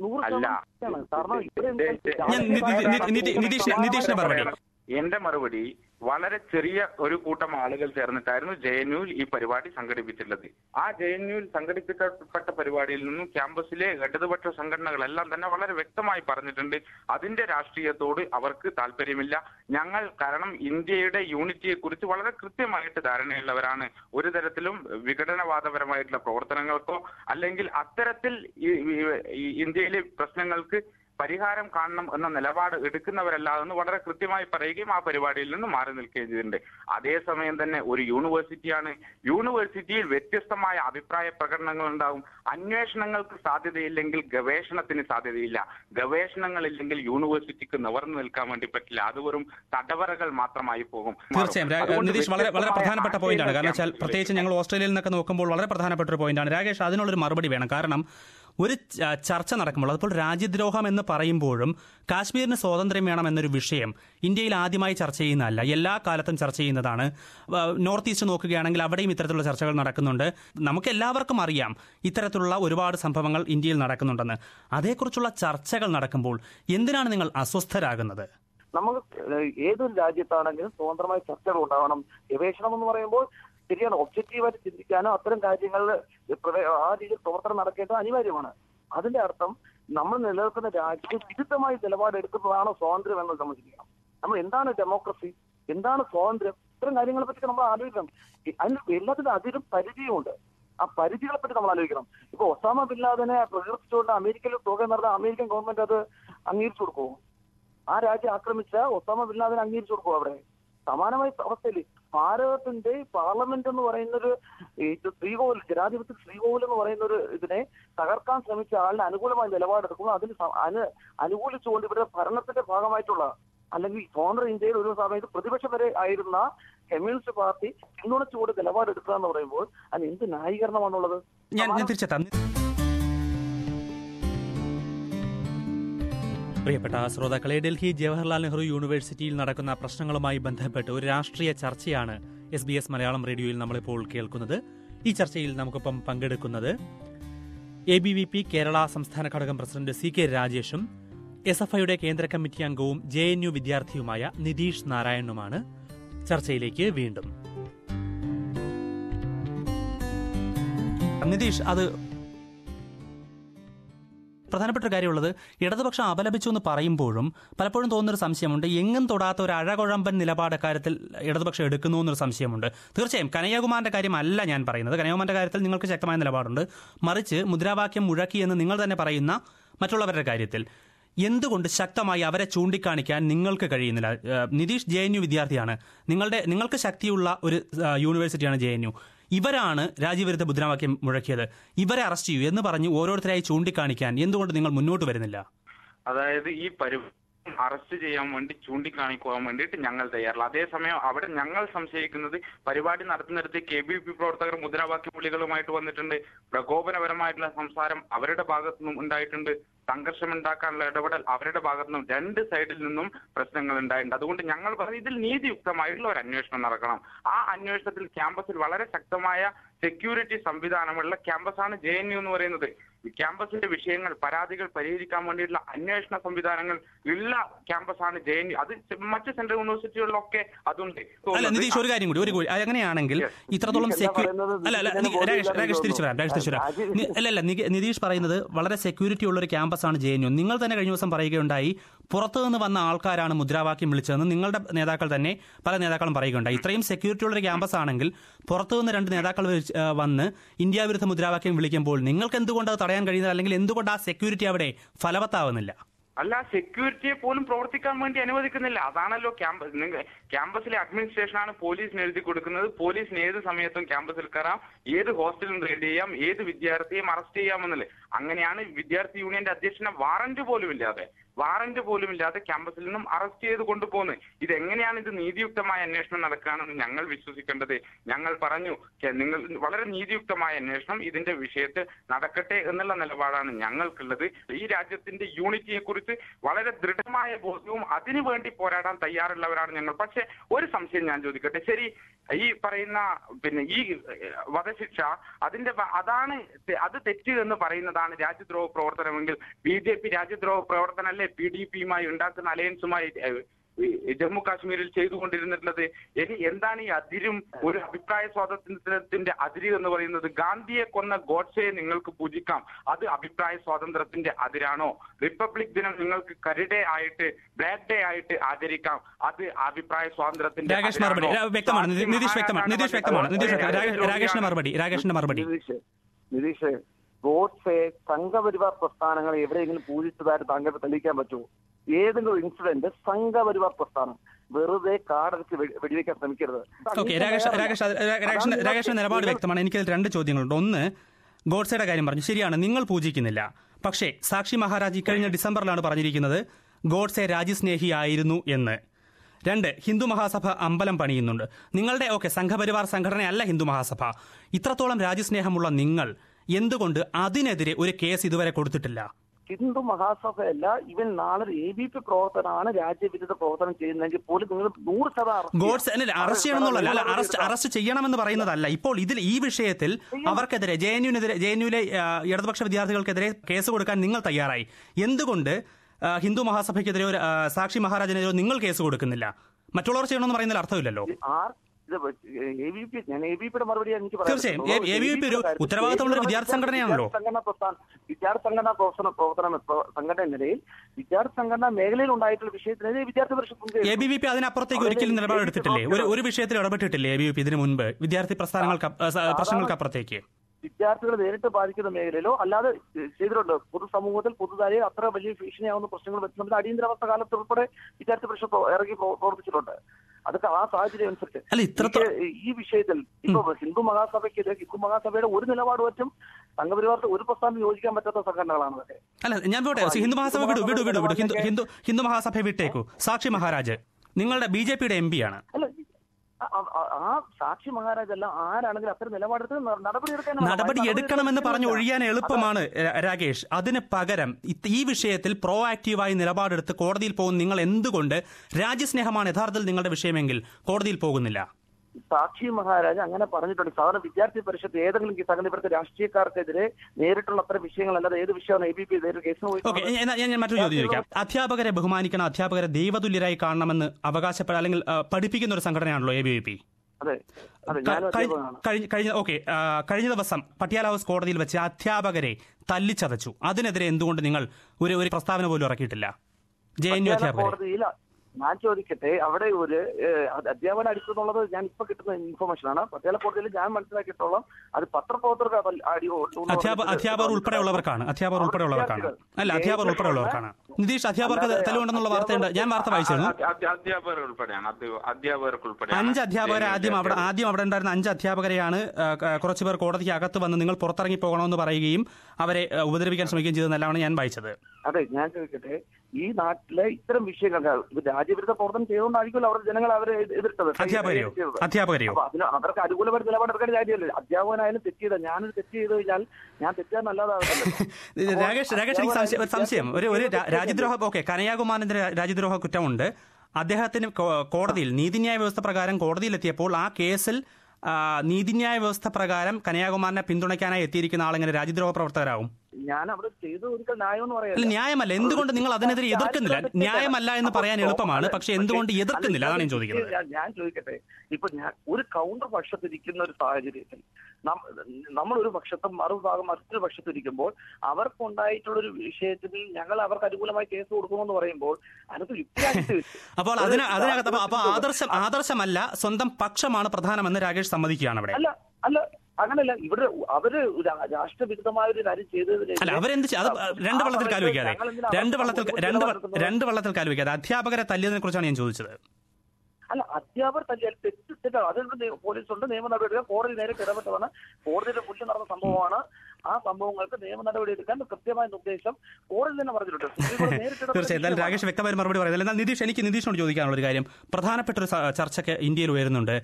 Speaker 1: നിതീഷിന്റെ മറുപടി
Speaker 3: എന്റെ മറുപടി വളരെ ചെറിയ ഒരു കൂട്ടം ആളുകൾ ചേർന്നിട്ടായിരുന്നു ജെ എൻ യുവിൽ ഈ പരിപാടി സംഘടിപ്പിച്ചിട്ടുള്ളത്. ആ ജെ എൻ യുവിൽ സംഘടിപ്പിക്കപ്പെട്ട പരിപാടിയിൽ നിന്നും ക്യാമ്പസിലെ ഇടതുപക്ഷ സംഘടനകളെല്ലാം തന്നെ വളരെ വ്യക്തമായി പറഞ്ഞിട്ടുണ്ട് അതിന്റെ രാഷ്ട്രീയത്തോട് അവർക്ക് താല്പര്യമില്ല. ഞങ്ങൾ കാരണം ഇന്ത്യയുടെ യൂണിറ്റിയെ കുറിച്ച് വളരെ കൃത്യമായിട്ട് ധാരണയുള്ളവരാണ്. ഒരു തരത്തിലും വിഘടനവാദപരമായിട്ടുള്ള പ്രവർത്തനങ്ങൾക്കോ അല്ലെങ്കിൽ അത്തരത്തിൽ ഇന്ത്യയിലെ പ്രശ്നങ്ങൾക്ക് പരിഹാരം കാണണം എന്ന നിലപാട് എടുക്കുന്നവരല്ലാതെന്ന് വളരെ കൃത്യമായി പറയുകയും ആ പരിപാടിയിൽ നിന്ന് മാറി നിൽക്കുകയും ചെയ്തിട്ടുണ്ട്. അതേസമയം തന്നെ ഒരു യൂണിവേഴ്സിറ്റിയാണ്. യൂണിവേഴ്സിറ്റിയിൽ വ്യത്യസ്തമായ അഭിപ്രായ പ്രകടനങ്ങൾ ഉണ്ടാകും. അന്വേഷണങ്ങൾക്ക് സാധ്യതയില്ലെങ്കിൽ ഗവേഷണത്തിന് സാധ്യതയില്ല. ഗവേഷണങ്ങളില്ലെങ്കിൽ യൂണിവേഴ്സിറ്റിക്ക് നിവർന്നു നിൽക്കാൻ വേണ്ടി പറ്റില്ല. അത് വെറും തടവറകൾ മാത്രമായി പോകും.
Speaker 1: തീർച്ചയായും നിതീഷ് വളരെ വളരെ പ്രധാനപ്പെട്ട പോയിന്റാണ്. കാരണം വെച്ചാൽ പ്രത്യേകിച്ച് ഞങ്ങൾ ഓസ്ട്രേലിയയിൽ നിന്നൊക്കെ നോക്കുമ്പോൾ വളരെ പ്രധാനപ്പെട്ട ഒരു പോയിന്റാണ്. രാകേഷ്, അതിനുള്ളൊരു മറുപടി വേണം. കാരണം ഒരു ചർച്ച നടക്കുമ്പോൾ അതിപ്പോൾ രാജ്യദ്രോഹം എന്ന് പറയുമ്പോഴും കാശ്മീരിന് സ്വാതന്ത്ര്യം വേണമെന്നൊരു വിഷയം ഇന്ത്യയിൽ ആദ്യമായി ചർച്ച ചെയ്യുന്നതല്ല, എല്ലാ കാലത്തും ചർച്ച ചെയ്യുന്നതാണ്. നോർത്ത് ഈസ്റ്റ് നോക്കുകയാണെങ്കിൽ അവിടെയും ഇത്തരത്തിലുള്ള ചർച്ചകൾ നടക്കുന്നുണ്ട്. നമുക്ക് എല്ലാവർക്കും അറിയാം ഇത്തരത്തിലുള്ള ഒരുപാട് സംഭവങ്ങൾ ഇന്ത്യയിൽ നടക്കുന്നുണ്ടെന്ന്. അതേക്കുറിച്ചുള്ള ചർച്ചകൾ നടക്കുമ്പോൾ എന്തിനാണ് നിങ്ങൾ അസ്വസ്ഥരാകുന്നത്?
Speaker 2: നമുക്ക് ഏതൊരു രാജ്യത്താണെങ്കിലും സ്വതന്ത്രമായ ചർച്ചകൾ ഉണ്ടാവണം. ഗവേഷണം എന്ന് പറയുമ്പോൾ ശരിയാണ്, ഒബ്ജക്റ്റീവായിട്ട് ചിന്തിക്കാനോ അത്തരം കാര്യങ്ങളിൽ ആ രീതിയിൽ പ്രവർത്തനം നടക്കേണ്ടത് അനിവാര്യമാണ്. അതിന്റെ അർത്ഥം നമ്മൾ നിലനിൽക്കുന്ന രാജ്യത്ത് വിരുദ്ധമായി നിലപാടെടുക്കുന്നതാണോ സ്വാതന്ത്ര്യം എന്ന് സംബന്ധിക്കണം. നമ്മൾ എന്താണ് ഡെമോക്രസി, എന്താണ് സ്വാതന്ത്ര്യം, ഇത്തരം കാര്യങ്ങളെ പറ്റി നമ്മൾ ആലോചിക്കണം. അതിന് എല്ലാത്തിനും അതിരും പരിധിയുമുണ്ട്. ആ പരിധികളെ പറ്റി നമ്മൾ ആലോചിക്കണം. ഇപ്പൊ ഒസാമ ബിൻ ലാദനെ പ്രകീർത്തിച്ചുകൊണ്ട് അമേരിക്കയിൽ തുക നടന്ന അമേരിക്കൻ ഗവൺമെന്റ് അത് അംഗീകരിച്ചു കൊടുക്കുമോ? ആ രാജ്യം ആക്രമിച്ച ഒസാമ ബിൻ ലാദനെ അംഗീകരിച്ചു കൊടുക്കുമോ? അവിടെ സമാനമായ അവസ്ഥയിൽ ഭാരതത്തിന്റെ പാർലമെന്റ് എന്ന് പറയുന്നൊരു ശ്രീകോവിൽ, ജനാധിപത്യ ശ്രീകോവിൽ എന്ന് പറയുന്ന ഒരു ഇതിനെ തകർക്കാൻ ശ്രമിച്ച ആളിന് അനുകൂലമായ നിലപാടെടുക്കുന്നു. അതിന് അനു അനുകൂലിച്ചുകൊണ്ട് ഇവിടെ ഭരണത്തിന്റെ ഭാഗമായിട്ടുള്ള അല്ലെങ്കിൽ സ്വതന്ത്ര ഇന്ത്യയിൽ ഒരു സമയത്ത് പ്രതിപക്ഷം വരെ ആയിരുന്ന കമ്മ്യൂണിസ്റ്റ് പാർട്ടി പിന്തുണച്ചുകൊണ്ട് നിലപാടെടുക്കുക എന്ന് പറയുമ്പോൾ അതിന് എന്ത് ന്യായീകരണമാണുള്ളത്?
Speaker 1: ഞാൻ തിരിച്ചെത്താം. പ്രിയപ്പെട്ട ശ്രോതാക്കളെ, ഡൽഹി ജവഹർലാൽ നെഹ്റു യൂണിവേഴ്സിറ്റിയിൽ നടക്കുന്ന പ്രശ്നങ്ങളുമായി ബന്ധപ്പെട്ട് ഒരു രാഷ്ട്രീയ ചർച്ചയാണ് എസ് ബി എസ് മലയാളം റേഡിയോയിൽ നമ്മളിപ്പോൾ കേൾക്കുന്നത്. ഈ ചർച്ചയിൽ നമുക്കൊപ്പം പങ്കെടുക്കുന്നത് A B V P Kerala സംസ്ഥാന ഘടകം പ്രസിഡന്റ് സി കെ രാജേഷും എസ് എഫ് ഐയുടെ കേന്ദ്ര കമ്മിറ്റി അംഗവും ജെ എൻ യു വിദ്യാർത്ഥിയുമായ നിതീഷ് നാരായണനുമാണ്. ചർച്ചയിലേക്ക് വീണ്ടും. നിതീഷ്, അത് പ്രധാനപ്പെട്ട ഒരു കാര്യമുള്ളത്, ഇടതുപക്ഷം അപലപിച്ചു എന്ന് പറയുമ്പോഴും പലപ്പോഴും തോന്നുന്നൊരു സംശയമുണ്ട്, എങ്ങും തൊടാത്ത ഒരു അഴകുഴമ്പൻ നിലപാട് കാര്യത്തിൽ ഇടതുപക്ഷം എടുക്കുന്നു എന്നൊരു സംശയമുണ്ട്. തീർച്ചയായും കനയ്യകുമാറിന്റെ കാര്യമല്ല ഞാൻ പറയുന്നത്. കനയ്യകുമാറിന്റെ കാര്യത്തിൽ നിങ്ങൾക്ക് ശക്തമായ നിലപാടുണ്ട്. മറിച്ച് മുദ്രാവാക്യം മുഴക്കി എന്ന് നിങ്ങൾ തന്നെ പറയുന്ന മറ്റുള്ളവരുടെ കാര്യത്തിൽ എന്തുകൊണ്ട് ശക്തമായി അവരെ ചൂണ്ടിക്കാണിക്കാൻ നിങ്ങൾക്ക് കഴിയുന്നില്ല? നിതീഷ് ജെ എൻ യു വിദ്യാർത്ഥിയാണ്. നിങ്ങളുടെ നിങ്ങൾക്ക് ശക്തിയുള്ള ഒരു യൂണിവേഴ്സിറ്റിയാണ് ജെ എൻ യു. ഇവരാണ് രാജ്യവിരുദ്ധ മുദ്രാവാക്യം മുഴക്കിയത്, ഇവരെ അറസ്റ്റ് ചെയ്യൂ എന്ന് പറഞ്ഞ് ഓരോരുത്തരായി ചൂണ്ടിക്കാണിക്കാൻ എന്തുകൊണ്ട് നിങ്ങൾ മുന്നോട്ട് വരുന്നില്ല?
Speaker 3: അതായത് ഈ പരിപാടി അറസ്റ്റ് ചെയ്യാൻ വേണ്ടി ചൂണ്ടിക്കാണിക്കുവാൻ വേണ്ടിയിട്ട് ഞങ്ങൾ തയ്യാറില്ല. അതേസമയം അവിടെ ഞങ്ങൾ സംശയിക്കുന്നത് പരിപാടി നടത്തുന്നിടത്ത് കെ ബി പി പ്രവർത്തകർ മുദ്രാവാക്യ വിളികളുമായിട്ട് വന്നിട്ടുണ്ട്. പ്രകോപനപരമായിട്ടുള്ള സംസാരം അവരുടെ ഭാഗത്തു നിന്നും ഉണ്ടായിട്ടുണ്ട്. സംഘർഷമുണ്ടാക്കാനുള്ള ഇടപെടൽ അവരുടെ ഭാഗത്തു നിന്നും രണ്ട് സൈഡിൽ നിന്നും പ്രശ്നങ്ങൾ ഉണ്ടായിട്ടുണ്ട്. അതുകൊണ്ട് ഞങ്ങൾ പറഞ്ഞു ഇതിൽ നീതിയുക്തമായിട്ടുള്ള ഒരു അന്വേഷണം നടക്കണം. ആ അന്വേഷണത്തിൽ ക്യാമ്പസിൽ വളരെ ശക്തമായ സെക്യൂരിറ്റി സംവിധാനമുള്ള ക്യാമ്പസാണ് ജെ എൻ യു എന്ന് പറയുന്നത്. ക്യാമ്പസിന്റെ വിഷയങ്ങൾ, പരാതികൾ പരിഹരിക്കാൻ വേണ്ടിയിട്ടുള്ള അന്വേഷണ സംവിധാനങ്ങൾ ഉള്ള ക്യാമ്പസാണ് ജെ എൻ യു. അത് മറ്റ് സെൻട്രൽ യൂണിവേഴ്സിറ്റികളിലൊക്കെ അതുണ്ട്.
Speaker 1: അല്ല നിതീഷ്, ഒരു കാര്യം കൂടി ഒരു കൂടി അങ്ങനെയാണെങ്കിൽ ഇത്രത്തോളം അല്ല അല്ല രാകേഷ് രാകേഷ് തിരിച്ചു വരാം രാകേഷ് തിരിച്ചു വരാം അല്ല അല്ല നിതീഷ് പറയുന്നത് വളരെ സെക്യൂരിറ്റി ഉള്ള ഒരു ക്യാമ്പസാണ് ജെ എൻ യു. നിങ്ങൾ തന്നെ കഴിഞ്ഞ ദിവസം പറയുകയുണ്ടായി പുറത്തു നിന്ന് വന്ന ആൾക്കാരാണ് മുദ്രാവാക്യം വിളിച്ചതെന്ന് നിങ്ങളുടെ നേതാക്കൾ തന്നെ പല നേതാക്കളും പറയുകയുണ്ടായി. ഇത്രയും സെക്യൂരിറ്റി ഉള്ളൊരു ക്യാമ്പസ് ആണെങ്കിൽ പുറത്തു നിന്ന് രണ്ട് നേതാക്കൾ വന്ന് ഇന്ത്യ വിരുദ്ധ മുദ്രാവാക്യം വിളിക്കുമ്പോൾ നിങ്ങൾക്ക് എന്തുകൊണ്ട് അത് തടയാൻ കഴിയുന്നത്? അല്ലെങ്കിൽ എന്തുകൊണ്ട് ആ സെക്യൂരിറ്റി അവിടെ ഫലവത്താവുന്നില്ല?
Speaker 3: അല്ല, സെക്യൂരിറ്റിയെ പോലും പ്രവർത്തിക്കാൻ വേണ്ടി അനുവദിക്കുന്നില്ല. അതാണല്ലോ ക്യാമ്പസ് ക്യാമ്പസിലെ അഡ്മിനിസ്ട്രേഷനാണ് പോലീസിന് എഴുതി കൊടുക്കുന്നത്. പോലീസിന് ഏത് സമയത്തും ക്യാമ്പസിൽ കയറാം, ഏത് ഹോസ്റ്റലും റെയ്ഡ് ചെയ്യാം, ഏത് വിദ്യാർത്ഥിയെയും അറസ്റ്റ് ചെയ്യാമെന്നല്ലേ. അങ്ങനെയാണ് വിദ്യാർത്ഥി യൂണിയന്റെ അധ്യക്ഷനെ വാറന്റ് പോലും ഇല്ലാതെ വാറന്റ് പോലും ഇല്ലാതെ ക്യാമ്പസിൽ നിന്നും അറസ്റ്റ് ചെയ്ത് കൊണ്ടുപോകുന്നത്. ഇതെങ്ങനെയാണ് ഇത് നീതിയുക്തമായ അന്വേഷണം നടക്കുകയാണെന്ന് ഞങ്ങൾ വിശ്വസിക്കേണ്ടത്? ഞങ്ങൾ പറഞ്ഞു നിങ്ങൾ വളരെ നീതിയുക്തമായ അന്വേഷണം ഇതിന്റെ വിഷയത്തിൽ നടക്കട്ടെ എന്നുള്ള നിലപാടാണ് ഞങ്ങൾക്കുള്ളത്. ഈ രാജ്യത്തിന്റെ യൂണിറ്റിയെ കുറിച്ച് വളരെ ദൃഢമായ ബോധ്യവും അതിനുവേണ്ടി പോരാടാൻ തയ്യാറുള്ളവരാണ് ഞങ്ങൾ. പക്ഷെ ഒരു സംശയം ഞാൻ ചോദിക്കട്ടെ, ശരി ഈ പറയുന്ന പിന്നെ ഈ വധശിക്ഷ അതിന്റെ അതാണ് അത് തെറ്റ് എന്ന് പറയുന്നതാണ് രാജ്യദ്രോഹ പ്രവർത്തനമെങ്കിൽ ബി ജെ പി രാജ്യദ്രോഹ പ്രവർത്തനമല്ലേ പി ഡി പിയുമായി ഉണ്ടാക്കുന്ന അലയൻസുമായി ജമ്മു കാശ്മീരിൽ ചെയ്തുകൊണ്ടിരുന്നിട്ടുള്ളത്? ഇനി എന്താണ് ഈ അതിരും ഒരു അഭിപ്രായ സ്വാതന്ത്ര്യത്തിന്റെ അതിര് എന്ന് പറയുന്നത്? ഗാന്ധിയെ കൊന്ന ഗോഡ്സെയെ നിങ്ങൾക്ക് പൂജിക്കാം, അത് അഭിപ്രായ സ്വാതന്ത്ര്യത്തിന്റെ അതിരാണോ? റിപ്പബ്ലിക് ദിനം നിങ്ങൾക്ക് കരിഡേ ആയിട്ട് ബ്ലാക്ക് ഡേ ആയിട്ട് ആചരിക്കാം, അത് അഭിപ്രായ സ്വാതന്ത്ര്യത്തിന്റെ
Speaker 2: നിതീഷ് ഗോഡ്സെ സംഘപരിവാർ പ്രസ്ഥാനങ്ങൾ എവിടെയെങ്കിലും പൂജിച്ചതായിട്ട് താങ്കൾക്ക് തെളിയിക്കാൻ പറ്റുമോ? ഏതെങ്കിലും ഇൻസിഡന്റ് സംഘപരിവാർ പ്രസ്ഥാനം വെറുതെ കാടടിച്ച് വെടിവെക്കാൻ ശ്രമിക്കരുത്.
Speaker 1: രാകേഷിന്റെ നിലപാട് വ്യക്തമാണ്. എനിക്കതിൽ രണ്ട് ചോദ്യങ്ങളുണ്ട്. ഒന്ന്, ഗോഡ്സെയുടെ കാര്യം പറഞ്ഞു, ശരിയാണ്, നിങ്ങൾ പൂജിക്കുന്നില്ല. പക്ഷേ സാക്ഷി മഹാരാജ് ഇക്കഴിഞ്ഞ ഡിസംബറിലാണ് പറഞ്ഞിരിക്കുന്നത് ഗോഡ്സെ രാജ്യസ്നേഹിയായിരുന്നു എന്ന്. രണ്ട്, ഹിന്ദു മഹാസഭ അമ്പലം പണിയുന്നുണ്ട്. നിങ്ങളുടെ ഓക്കെ സംഘപരിവാർ സംഘടനയല്ല ഹിന്ദു മഹാസഭ. ഇത്രത്തോളം രാജ്യസ്നേഹമുള്ള നിങ്ങൾ എന്തുകൊണ്ട് അതിനെതിരെ ഒരു കേസ് ഇതുവരെ കൊടുത്തിട്ടില്ല?
Speaker 2: ഹിന്ദു മഹാസഭയല്ല, ഇവൻ നാളെ എ ബി പി പ്രവർത്തനമാണ് രാജ്യവിരുദ്ധ പ്രവർത്തനം ചെയ്യുന്നതെങ്കിൽ പോലും നിങ്ങൾ നൂറ് ശതമാനം
Speaker 1: ഗോഡ്സ് അറസ്റ്റ് ചെയ്യണമെന്നുള്ള അല്ല, അറസ്റ്റ് അറസ്റ്റ് ചെയ്യണമെന്ന് പറയുന്നതല്ല. ഇപ്പോൾ ഇതിൽ ഈ വിഷയത്തിൽ അവർക്കെതിരെ ജെ എൻ യുനെതിരെ ജെ എൻ യുവിലെ ഇടതുപക്ഷ വിദ്യാർത്ഥികൾക്കെതിരെ കേസ് കൊടുക്കാൻ നിങ്ങൾ തയ്യാറായി. എന്തുകൊണ്ട് ഹിന്ദു മഹാസഭയ്ക്കെതിരെ സാക്ഷി മഹാരാജനെതിരെ നിങ്ങൾ കേസ് കൊടുക്കുന്നില്ല? മറ്റുള്ളവർ ചെയ്യണമെന്ന് പറയുന്നതിൽ അർത്ഥമില്ലല്ലോ. തീർച്ചയായും എ ബി വി പി ഒരു ഉത്തരവാദിത്തമുള്ള ഒരു വിദ്യാർത്ഥി സംഘടനയാണല്ലോ.
Speaker 2: വിദ്യാർത്ഥി സംഘടനാ പ്രവർത്തന പ്രവർത്തന സംഘടന നിലയിൽ വിദ്യാർത്ഥി സംഘടനാ മേഖലയിൽ ഉണ്ടായിട്ടുള്ള വിഷയത്തിനെതിരെ Vidyarthi Parishad
Speaker 1: A B V P അതിനപ്പുറത്തേക്ക് ഒരിക്കലും നിലപാടെടുത്തിട്ടില്ലേ? ഒരു ഒരു വിഷയത്തിൽ ഇടപെട്ടിട്ടില്ലേ എ ബി വി പി ഇതിനു മുൻപ് വിദ്യാർത്ഥി പ്രസ്ഥാനങ്ങൾക്ക് പ്രശ്നങ്ങൾക്കപ്പുറത്തേക്ക്?
Speaker 2: വിദ്യാർത്ഥികളെ നേരിട്ട് ബാധിക്കുന്ന മേഖലയിലോ അല്ലാതെ ചെയ്തിട്ടുണ്ട്. പൊതുസമൂഹത്തിൽ പുതുതായി അത്ര വലിയ ഭീഷണിയാവുന്ന പ്രശ്നങ്ങൾ വെച്ച് അടിയന്തരാവസ്ഥ കാലത്ത് ഉൾപ്പെടെ വിദ്യാർത്ഥി പരിഷത്ത് ഇറങ്ങി പ്രവർത്തിച്ചിട്ടുണ്ട്. അതൊക്കെ ആ സാഹചര്യം അനുസരിച്ച് ഈ വിഷയത്തിൽ ഇപ്പൊ ഹിന്ദു മഹാസഭയ്ക്ക് ഹിന്ദു മഹാസഭയുടെ ഒരു നിലപാട് പറ്റും സംഘപരിവാർക്ക് ഒരു പ്രസ്ഥാനം യോജിക്കാൻ പറ്റാത്ത സംഘടനകളാണ് അതൊക്കെ.
Speaker 1: അല്ല ഞാൻ പോട്ടെ, ഹിന്ദു മഹാസഭ വിടു വിടു വിടു വിടു ഹിന്ദു ഹിന്ദു ഹിന്ദു മഹാസഭ വിട്ടേക്കു. സാക്ഷി മഹാരാജ് നിങ്ങളുടെ ബി ജെ പിയുടെ എം പി ആണ്.
Speaker 2: അല്ല ആ സാക്ഷി മഹാരാജ് അല്ല ആരാണെങ്കിലും അത്തരം നിലപാടെടുത്ത് നടപടിയെടുക്കാൻ
Speaker 1: നടപടി എടുക്കണമെന്ന് പറഞ്ഞ് ഒഴിയാൻ എളുപ്പമാണ് രാകേഷ്. അതിന് പകരം ഈ വിഷയത്തിൽ പ്രോ ആക്റ്റീവായി നിലപാടെടുത്ത് കോടതിയിൽ പോകുന്ന നിങ്ങൾ എന്തുകൊണ്ട്, രാജ്യസ്നേഹമാണ് യഥാർത്ഥത്തിൽ നിങ്ങളുടെ വിഷയമെങ്കിൽ കോടതിയിൽ പോകുന്നില്ല?
Speaker 2: സാക്ഷി മഹാരാജ് അങ്ങനെ പറഞ്ഞിട്ടുണ്ട്. സാധാരണ വിദ്യാർത്ഥി പരിഷത്ത് ഏതെങ്കിലും സംഘടനപ്പെടുത്ത രാഷ്ട്രീയക്കാർക്കെതിരെ നേരിട്ടുള്ള അത്തരം വിഷയങ്ങളല്ലാതെ ഏത് വിഷയമാണ് എ ബി പി കേസിന് പോയി.
Speaker 1: ഞാൻ മറ്റൊരു ചോദ്യം ചോദിക്കാം. അധ്യാപകരെ ബഹുമാനിക്കണം, അധ്യാപകരെ ദൈവതുല്യരായി കാണണമെന്ന് അവകാശപ്പെടാൻ അല്ലെങ്കിൽ പഠിപ്പിക്കുന്ന ഒരു സംഘടനയാണല്ലോ എ ബി വി പി. കഴിഞ്ഞ ഓക്കെ കഴിഞ്ഞ ദിവസം പട്യാല ഹൗസ് കോടതിയിൽ വെച്ച് അധ്യാപകരെ തല്ലിച്ചതച്ചു. അതിനെതിരെ എന്തുകൊണ്ട് നിങ്ങൾ ഒരു ഒരു പ്രസ്താവന പോലും ഇറക്കിയിട്ടില്ല? ജെ എൻ യു അധ്യാപകർ
Speaker 2: ഞാൻ ചോദിക്കട്ടെ, അവിടെ ഒരു അധ്യാപനം അടിക്കുന്നുള്ളത് ഞാൻ ഇപ്പൊ കിട്ടുന്ന ഇൻഫർമേഷനാണ്. പട്യാല കോടതിയിൽ ഞാൻ മനസ്സിലാക്കിയിട്ടോളം അത് പത്രപ്രവർത്തകർക്ക്
Speaker 1: അധ്യാപകർ ഉൾപ്പെടെയുള്ളവർക്കാണ് അധ്യാപകർ ഉൾപ്പെടെയുള്ളവർക്കാണ് അല്ല അധ്യാപകർ ഉൾപ്പെടെയുള്ളവർക്കാണ്. നിതീഷ്, അധ്യാപകർക്ക് തെളിവുണ്ടെന്നുള്ള വാർത്തയുണ്ട്, ഞാൻ വാർത്ത വായിച്ചിരുന്നു. അഞ്ച് അധ്യാപകരെ ആദ്യം അവിടെ ആദ്യം അവിടെ ഉണ്ടായിരുന്ന അഞ്ച് അധ്യാപകരെയാണ് കുറച്ചുപേർ കോടതിക്ക് അകത്ത് വന്ന് നിങ്ങൾ പുറത്തിറങ്ങി പോകണമെന്ന് പറയുകയും അവരെ ഉപദ്രവിക്കാൻ ശ്രമിക്കുകയും ചെയ്തെന്നല്ലാണ് ഞാൻ വായിച്ചത്.
Speaker 2: അതെ, ഞാൻ ചോദിക്കട്ടെ, ഈ നാട്ടിലെ ഇത്തരം വിഷയങ്ങൾ രാജ്യവിരുദ്ധ പ്രവർത്തനം ചെയ്തുകൊണ്ടായിരിക്കുമല്ലോ അവരുടെ ജനങ്ങൾ അവരെ എതിർത്തത്.
Speaker 1: അധ്യാപകരെയോ
Speaker 2: അതിന് അവർക്ക് അനുകൂലമായിട്ട് നിലപാടെടുക്കേണ്ട കാര്യമല്ലേ? അധ്യാപകനായാലും തെറ്റ് ചെയ്ത ഞാനൊരു തെറ്റ് ചെയ്ത് കഴിഞ്ഞാൽ ഞാൻ തെറ്റാൻ നല്ലതാകുമല്ലോ.
Speaker 1: രാകേഷ് രാകേഷ് എനിക്ക് ഒരു സംശയം, ഒരു ഒരു രാജ്യദ്രോഹ ഓക്കെ കനയ്യകുമാറിന്റെ രാജ്യദ്രോഹ കുറ്റമുണ്ട്. അദ്ദേഹത്തിന് കോടതിയിൽ നീതിന്യായ വ്യവസ്ഥ പ്രകാരം കോടതിയിലെത്തിയപ്പോൾ ആ കേസിൽ നീതിന്യായ വ്യവസ്ഥ പ്രകാരം കനയ്യകുമാറിനെ പിന്തുണയ്ക്കാനായി എത്തിയിരിക്കുന്ന ആളെങ്ങനെ രാജ്യദ്രോഹ പ്രവർത്തകരാകും?
Speaker 2: ഞാൻ അവിടെ ചെയ്തു കൊടുക്കൽ ന്യായം എന്ന് പറയാം.
Speaker 1: ന്യായമല്ല, എന്തുകൊണ്ട് നിങ്ങൾ അതിനെതിരെ എതിർക്കുന്നില്ല? ന്യായമല്ല എന്ന് പറയാൻ എളുപ്പമാണ്, പക്ഷെ എന്തുകൊണ്ട് എതിർക്കുന്നില്ല? അതാണ് ഞാൻ ചോദിക്കുന്നത്.
Speaker 2: ഞാൻ ചോദിക്കട്ടെ, ഇപ്പൊ ഞാൻ ഒരു കൗണ്ടർ പക്ഷത്തിരിക്കുന്ന ഒരു സാഹചര്യത്തിൽ നമ്മളൊരു പക്ഷത്തും മറുഭാഗം മറ്റൊരു പക്ഷത്തിരിക്കുമ്പോൾ അവർക്കുണ്ടായിട്ടുള്ളൊരു വിഷയത്തിൽ ഞങ്ങൾ അവർക്ക് അനുകൂലമായി കേസ് കൊടുക്കുമെന്ന് പറയുമ്പോൾ അതിനകത്ത് യുക്തിയായിട്ട്
Speaker 1: അപ്പോൾ അതിന് അതിനകത്ത് അപ്പൊ ആദർശം ആദർശമല്ല സ്വന്തം പക്ഷമാണ് പ്രധാനമെന്ന് രാകേഷ് സമ്മതിക്കുകയാണ് അവിടെ.
Speaker 2: അല്ല അല്ല അങ്ങനല്ല, ഇവിടെ അവര് രാഷ്ട്രവിരുദ്ധമായ ഒരു കാര്യം ചെയ്തതിന്
Speaker 1: അല്ല അവരെന്ത് രണ്ട് വള്ളത്തിൽ കാല് വയ്ക്കാതെ രണ്ട് വള്ളത്തിൽ രണ്ട് രണ്ട് വള്ളത്തിൽ കാല് വയ്ക്കാതെ അധ്യാപകരെ തല്ലിയതിനെ കുറിച്ചാണ് ഞാൻ ചോദിച്ചത്.
Speaker 2: അല്ല, അധ്യാപകർ തല്ലിയാൽ തെറ്റ് തെറ്റാണ്. അതിന് പോലീസുണ്ട്, നിയമ നടപടി എടുക്കാൻ കോടതി നേരിട്ട് ഇടപെട്ടതാണ്. കോടതിയുടെ മുന്നിൽ നടന്ന സംഭവമാണ്. ആ സംഭവങ്ങൾക്ക് നിയമ നടപടി എടുക്കാൻ കൃത്യമായ നിർദ്ദേശം കോടതി തന്നെ പറഞ്ഞിട്ടുണ്ട്.
Speaker 1: തീർച്ചയായും രാകേഷ് വ്യക്തമായ മറുപടി പറയുന്നത്. എന്നാൽ നിതീഷ്, എനിക്ക് നിതീഷിനോട് ചോദിക്കാനുള്ള ഒരു കാര്യം, പ്രധാനപ്പെട്ട ഒരു ചർച്ചയ്ക്ക് ഇന്ത്യയിൽ ഉയരുന്നുണ്ട്.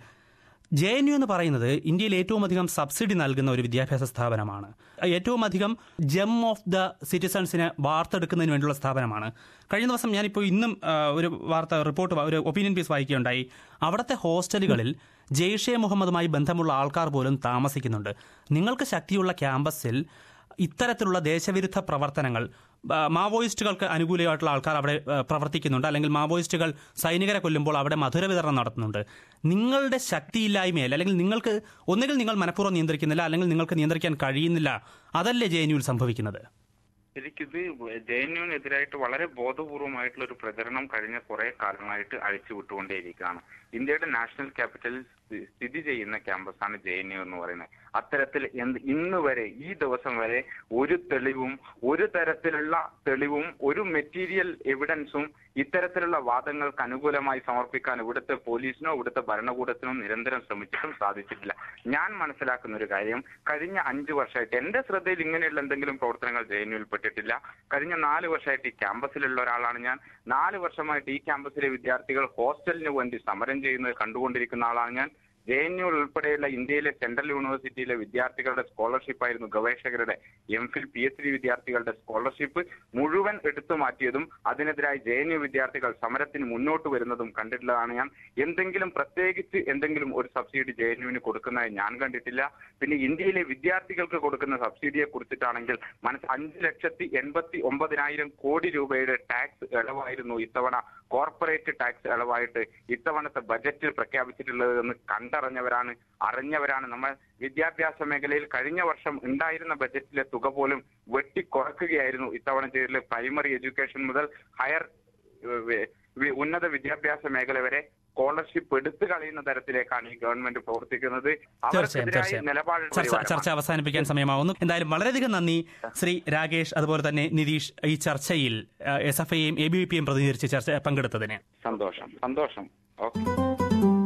Speaker 1: ജെ എൻ യു എന്ന് പറയുന്നത് ഇന്ത്യയിൽ ഏറ്റവും അധികം സബ്സിഡി നൽകുന്ന ഒരു വിദ്യാഭ്യാസ സ്ഥാപനമാണ്. ഏറ്റവും അധികം ജെം ഓഫ് ദ സിറ്റിസൺസിനെ വാർത്തെടുക്കുന്നതിന് വേണ്ടിയുള്ള സ്ഥാപനമാണ്. കഴിഞ്ഞ ദിവസം ഞാനിപ്പോൾ ഇന്നും ഒരു വാർത്ത റിപ്പോർട്ട് ഒരു ഒപ്പീനിയൻ പീസ് വായിക്കുകയുണ്ടായി. അവിടുത്തെ ഹോസ്റ്റലുകളിൽ ജെയ്ഷെ മുഹമ്മദുമായി ബന്ധമുള്ള ആൾക്കാർ പോലും താമസിക്കുന്നുണ്ട്. നിങ്ങൾക്ക് ശക്തിയുള്ള ക്യാമ്പസിൽ ഇത്തരത്തിലുള്ള ദേശവിരുദ്ധ പ്രവർത്തനങ്ങൾ, മാവോയിസ്റ്റുകൾക്ക് അനുകൂലമായിട്ടുള്ള ആൾക്കാർ അവിടെ പ്രവർത്തിക്കുന്നുണ്ട്, അല്ലെങ്കിൽ മാവോയിസ്റ്റുകൾ സൈനികരെ കൊല്ലുമ്പോൾ അവിടെ മധുര വിതരണം നടത്തുന്നുണ്ട്. നിങ്ങളുടെ ശക്തിയില്ലായ്മയല്ല, അല്ലെങ്കിൽ നിങ്ങൾക്ക് ഒന്നുകിൽ നിങ്ങൾ മനഃപൂർവ്വം നിയന്ത്രിക്കുന്നില്ല, അല്ലെങ്കിൽ നിങ്ങൾക്ക് നിയന്ത്രിക്കാൻ കഴിയുന്നില്ല. അതല്ലേ ജെ എൻ യുവിൽ സംഭവിക്കുന്നത്?
Speaker 3: ശരിക്കിത് ജെ എൻ യുവിനെതിരായിട്ട് വളരെ ബോധപൂർവമായിട്ടുള്ള ഒരു പ്രചരണം കഴിഞ്ഞ കുറെ കാലമായിട്ട് അഴിച്ചുവിട്ടുകൊണ്ടേയിരിക്കുകയാണ്. ഇന്ത്യയുടെ നാഷണൽ ക്യാപിറ്റലിൽ സ്ഥിതി ചെയ്യുന്ന ക്യാമ്പസാണ് ജെ എൻ യു എന്ന് പറയുന്നത്. അത്തരത്തിൽ എന്ത് ഇന്ന് വരെ ഈ ദിവസം വരെ ഒരു തെളിവും ഒരു തരത്തിലുള്ള തെളിവും ഒരു മെറ്റീരിയൽ എവിഡൻസും ഇത്തരത്തിലുള്ള വാദങ്ങൾക്ക് അനുകൂലമായി സമർപ്പിക്കാൻ ഇവിടുത്തെ പോലീസിനോ ഇവിടുത്തെ ഭരണകൂടത്തിനോ നിരന്തരം ശ്രമിച്ചിട്ടും സാധിച്ചിട്ടില്ല. ഞാൻ മനസ്സിലാക്കുന്ന ഒരു കാര്യം, കഴിഞ്ഞ അഞ്ചു വർഷമായിട്ട് എന്റെ ശ്രദ്ധയിൽ ഇങ്ങനെയുള്ള എന്തെങ്കിലും പ്രവർത്തനങ്ങൾ ജെ എൻ യുവിൽ പെട്ടിട്ടില്ല. കഴിഞ്ഞ നാല് വർഷമായിട്ട് ഈ ക്യാമ്പസിലുള്ള ഒരാളാണ് ഞാൻ. നാല് വർഷമായിട്ട് ഈ ക്യാമ്പസിലെ വിദ്യാർത്ഥികൾ ഹോസ്റ്റലിന് വേണ്ടി സമരം ചെയ്യുന്നത് കണ്ടുകൊണ്ടിരിക്കുന്ന ആളാണ് ഞാൻ. ജെ എൻ യു ഉൾപ്പെടെയുള്ള ഇന്ത്യയിലെ സെൻട്രൽ യൂണിവേഴ്സിറ്റിയിലെ വിദ്യാർത്ഥികളുടെ സ്കോളർഷിപ്പ് ആയിരുന്നു, ഗവേഷകരുടെ M Phil P H D വിദ്യാർത്ഥികളുടെ സ്കോളർഷിപ്പ് മുഴുവൻ എടുത്തു മാറ്റിയതും അതിനെതിരായി ജെ എൻ യു വിദ്യാർത്ഥികൾ സമരത്തിന് മുന്നോട്ട് വരുന്നതും കണ്ടിട്ടുള്ളതാണ് ഞാൻ. എന്തെങ്കിലും പ്രത്യേകിച്ച് എന്തെങ്കിലും ഒരു സബ്സിഡി ജെ എൻ യുവിന് കൊടുക്കുന്നതായി ഞാൻ കണ്ടിട്ടില്ല. പിന്നെ ഇന്ത്യയിലെ വിദ്യാർത്ഥികൾക്ക് കൊടുക്കുന്ന സബ്സിഡിയെ കുറിച്ചിട്ടാണെങ്കിൽ മനസ്സ് അഞ്ച് ലക്ഷത്തി എൺപത്തി ഒമ്പതിനായിരം കോടി രൂപയുടെ ടാക്സ് ഇളവായിരുന്നു ഇത്തവണ, കോർപ്പറേറ്റ് ടാക്സ് ഇളവായിട്ട് ഇത്തവണത്തെ ബജറ്റിൽ പ്രഖ്യാപിച്ചിട്ടുള്ളത് എന്ന് കണ്ടറിഞ്ഞവരാണ്, അറിഞ്ഞവരാണ് നമ്മൾ. വിദ്യാഭ്യാസ മേഖലയിൽ കഴിഞ്ഞ വർഷം ഉണ്ടായിരുന്ന ബജറ്റിലെ തുക പോലും വെട്ടിക്കുറക്കുകയായിരുന്നു ഇത്തവണ ചെയ്തിട്ടുള്ള. പ്രൈമറി എഡ്യൂക്കേഷൻ മുതൽ ഹയർ ഉന്നത വിദ്യാഭ്യാസ മേഖല വരെ സ്കോളർഷിപ്പ് എടുത്തു കളയുന്ന തരത്തിലേക്കാണ് ഈ ഗവൺമെന്റ് പ്രവർത്തിക്കുന്നത്.
Speaker 1: ചർച്ച അവസാനിപ്പിക്കാൻ സമയമാവുന്നു. എന്തായാലും വളരെയധികം നന്ദി ശ്രീ രാകേഷ്, അതുപോലെ തന്നെ നിതീഷ്, ഈ ചർച്ചയിൽ എസ് എഫ് ഐയും എ ബി വി പിയും പ്രതിനിധീകരിച്ച് ചർച്ച പങ്കെടുത്തതിന്.
Speaker 3: സന്തോഷം സന്തോഷം ഓക്കെ.